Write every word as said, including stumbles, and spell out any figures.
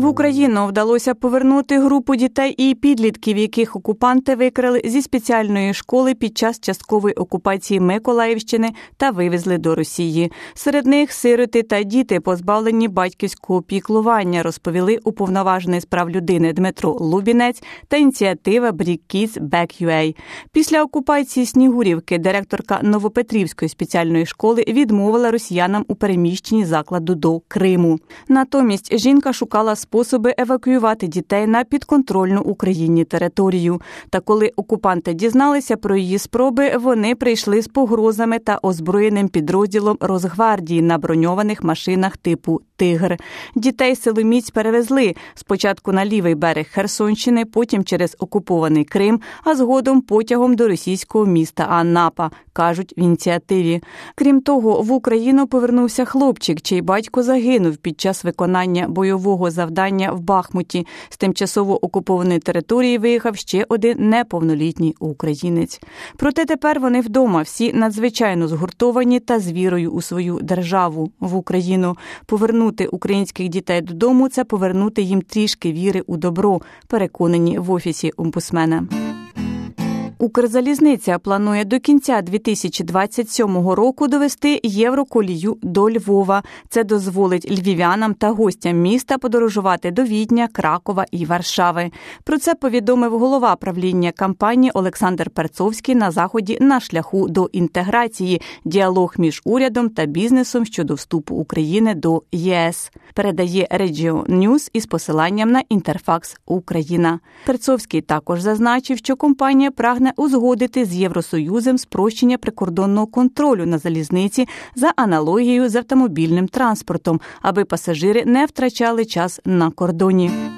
В Україну вдалося повернути групу дітей і підлітків, яких окупанти викрали зі спеціальної школи під час часткової окупації Миколаївщини та вивезли до Росії. Серед них сироти та діти, позбавлені батьківського піклування, розповіли уповноважений з прав людини Дмитро Лубінець та ініціатива Bring Kids Back ю ей. Після окупації Снігурівки директорка Новопетрівської спеціальної школи відмовила росіянам у переміщенні закладу до Криму. Натомість жінка шукала способи евакуювати дітей на підконтрольну Україні територію. Та коли окупанти дізналися про її спроби, вони прийшли з погрозами та озброєним підрозділом Росгвардії на броньованих машинах типу «Тигр». Дітей силоміць перевезли спочатку на лівий берег Херсонщини, потім через окупований Крим, а згодом потягом до російського міста Анапа, кажуть в ініціативі. Крім того, в Україну повернувся хлопчик, чий батько загинув під час виконання бойового завдання в Бахмуті. З тимчасово окупованої території виїхав ще один неповнолітній українець. Проте тепер вони вдома, всі надзвичайно згуртовані та з вірою у свою державу, в Україну. Повернути українських дітей додому – це повернути їм трішки віри у добро, переконані в Офісі омбудсмена. Укрзалізниця планує до кінця дві тисячі двадцять сьомого року довести Євроколію до Львова. Це дозволить львів'янам та гостям міста подорожувати до Відня, Кракова і Варшави. Про це повідомив голова правління компанії Олександр Перцовський на заході «На шляху до інтеграції. Діалог між урядом та бізнесом щодо вступу України до ЄС». Передає Regio News із посиланням на Інтерфакс Україна. Перцовський також зазначив, що компанія прагне узгодити з Євросоюзом спрощення прикордонного контролю на залізниці за аналогією з автомобільним транспортом, аби пасажири не втрачали час на кордоні.